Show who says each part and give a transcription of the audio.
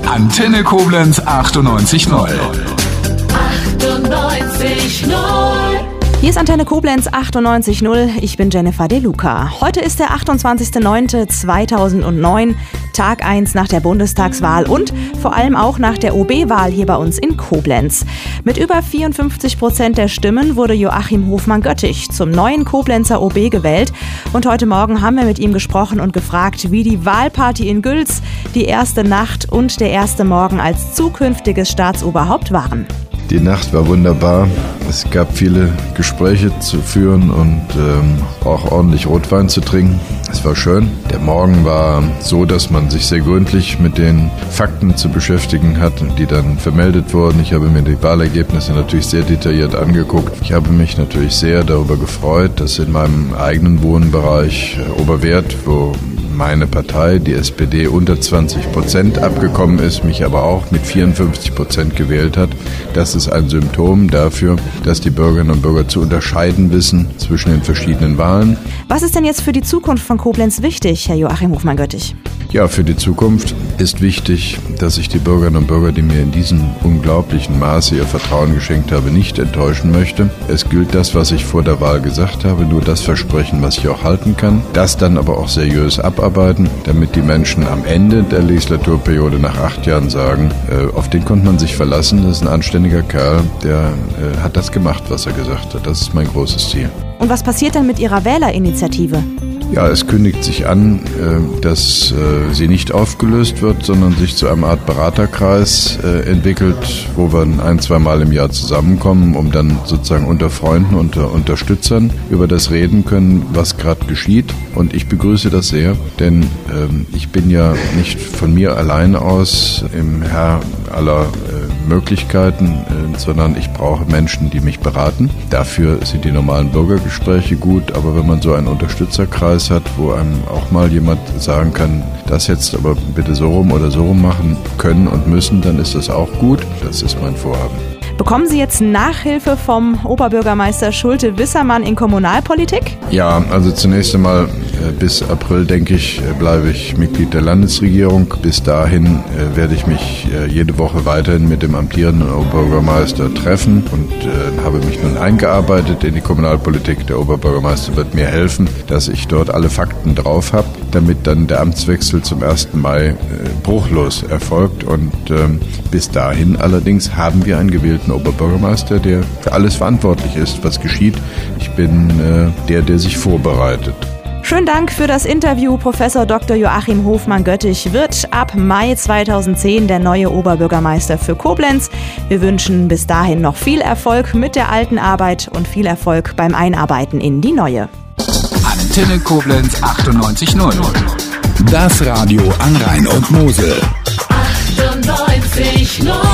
Speaker 1: Antenne Koblenz 98.0.
Speaker 2: 98.0.
Speaker 3: Hier ist Antenne Koblenz 98.0. Ich bin Jennifer De Luca. Heute ist der 28.09.2009, Tag 1 nach der Bundestagswahl und vor allem auch nach der OB-Wahl hier bei uns in Koblenz. Mit über 54% der Stimmen wurde Joachim Hofmann-Göttich zum neuen Koblenzer OB gewählt. Und heute Morgen haben wir mit ihm gesprochen und gefragt, wie die Wahlparty in Gülz, die erste Nacht und der erste Morgen als zukünftiges Staatsoberhaupt waren.
Speaker 4: Die Nacht war wunderbar. Es gab viele Gespräche zu führen und auch ordentlich Rotwein zu trinken. Es war schön. Der Morgen war so, dass man sich sehr gründlich mit den Fakten zu beschäftigen hat, die dann vermeldet wurden. Ich habe mir die Wahlergebnisse natürlich sehr detailliert angeguckt. Ich habe mich natürlich sehr darüber gefreut, dass in meinem eigenen Wohnbereich Oberwerth, wo meine Partei, die SPD, unter 20% abgekommen ist, mich aber auch mit 54% gewählt hat. Das ist ein Symptom dafür, dass die Bürgerinnen und Bürger zu unterscheiden wissen zwischen den verschiedenen Wahlen.
Speaker 3: Was ist denn jetzt für die Zukunft von Koblenz wichtig, Herr Joachim Hofmann-Göttich?
Speaker 4: Ja, für die Zukunft ist wichtig, dass ich die Bürgerinnen und Bürger, die mir in diesem unglaublichen Maße ihr Vertrauen geschenkt habe, nicht enttäuschen möchte. Es gilt das, was ich vor der Wahl gesagt habe, nur das Versprechen, was ich auch halten kann. Das dann aber auch seriös abarbeiten, damit die Menschen am Ende der Legislaturperiode nach 8 Jahren sagen, auf den konnte man sich verlassen, das ist ein anständiger Kerl, der hat das gemacht, was er gesagt hat. Das ist mein großes Ziel.
Speaker 3: Und was passiert dann mit Ihrer Wählerinitiative?
Speaker 4: Ja, es kündigt sich an, dass sie nicht aufgelöst wird, sondern sich zu einer Art Beraterkreis entwickelt, wo wir 1-2 Mal im Jahr zusammenkommen, um dann sozusagen unter Freunden, unter Unterstützern über das reden können, was gerade geschieht. Und ich begrüße das sehr, denn ich bin ja nicht von mir allein aus im Herr aller Möglichkeiten, sondern ich brauche Menschen, die mich beraten. Dafür sind die normalen Bürgergespräche gut, aber wenn man so einen Unterstützerkreis hat, wo einem auch mal jemand sagen kann, das jetzt aber bitte so rum oder so rum machen können und müssen, dann ist das auch gut. Das ist mein Vorhaben.
Speaker 3: Bekommen Sie jetzt Nachhilfe vom Oberbürgermeister Schulte-Wissermann in Kommunalpolitik?
Speaker 4: Ja, also zunächst einmal bis April, denke ich, bleibe ich Mitglied der Landesregierung. Bis dahin werde ich mich jede Woche weiterhin mit dem amtierenden Oberbürgermeister treffen und habe mich nun eingearbeitet in die Kommunalpolitik. Der Oberbürgermeister wird mir helfen, dass ich dort alle Fakten drauf habe, damit dann der Amtswechsel zum 1. Mai bruchlos erfolgt. Und bis dahin allerdings haben wir einen gewählten Oberbürgermeister, der für alles verantwortlich ist, was geschieht. Ich bin der sich vorbereitet.
Speaker 3: Schönen Dank für das Interview. Professor Dr. Joachim Hofmann-Göttich wird ab Mai 2010 der neue Oberbürgermeister für Koblenz. Wir wünschen bis dahin noch viel Erfolg mit der alten Arbeit und viel Erfolg beim Einarbeiten in die neue.
Speaker 1: Antenne Koblenz 98.0. Das Radio an Rhein und Mosel.
Speaker 2: 98.0.